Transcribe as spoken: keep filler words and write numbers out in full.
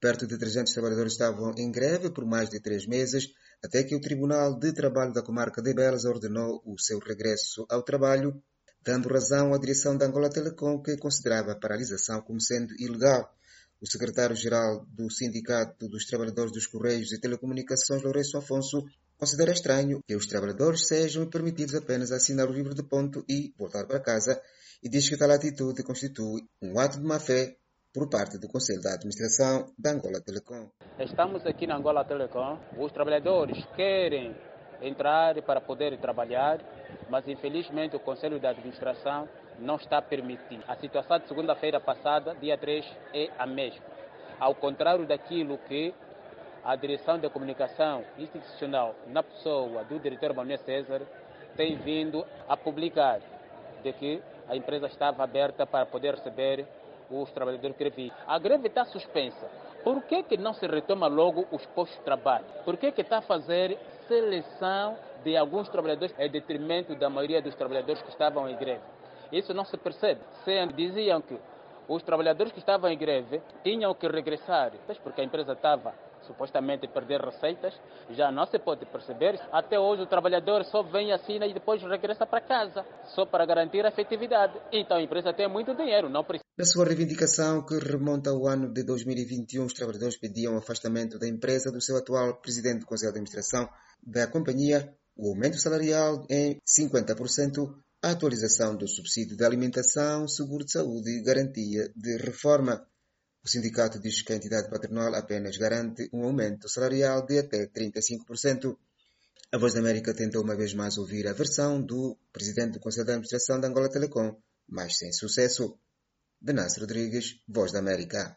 Perto de trezentos trabalhadores estavam em greve por mais de três meses, até que o Tribunal de Trabalho da Comarca de Belas ordenou o seu regresso ao trabalho, dando razão à direção da Angola Telecom, que considerava a paralisação como sendo ilegal. O secretário-geral do Sindicato dos Trabalhadores dos Correios e Telecomunicações, Lourenço Afonso, considera estranho que os trabalhadores sejam permitidos apenas assinar o livro de ponto e voltar para casa, e diz que tal atitude constitui um ato de má-fé por parte do Conselho de Administração da Angola Telecom. Estamos aqui na Angola Telecom, os trabalhadores querem entrar para poder trabalhar, mas infelizmente o Conselho de Administração não está permitindo. A situação de segunda-feira passada, dia três, é a mesma. Ao contrário daquilo que a Direção de Comunicação Institucional, na pessoa do diretor Manuel César, tem vindo a publicar, de que a empresa estava aberta para poder receber os trabalhadores grevistas. A greve está suspensa. Por que que não se retoma logo os postos de trabalho? Por que que está a fazer seleção de alguns trabalhadores em detrimento da maioria dos trabalhadores que estavam em greve? Isso não se percebe. Sendo, diziam que os trabalhadores que estavam em greve tinham que regressar, porque a empresa estava supostamente a perder receitas, já não se pode perceber. Até hoje o trabalhador só vem, assina e depois regressa para casa, só para garantir a efetividade. Então a empresa tem muito dinheiro, não precisa. Na sua reivindicação, que remonta ao ano de dois mil e vinte e um, os trabalhadores pediam o afastamento da empresa do seu atual presidente do Conselho de Administração da companhia, o aumento salarial em cinquenta por cento, a atualização do subsídio de alimentação, seguro de saúde e garantia de reforma. O sindicato diz que a entidade patronal apenas garante um aumento salarial de até trinta e cinco por cento. A Voz da América tentou uma vez mais ouvir a versão do presidente do Conselho de Administração da Angola Telecom, mas sem sucesso. Venâncio Rodrigues, Voz da América.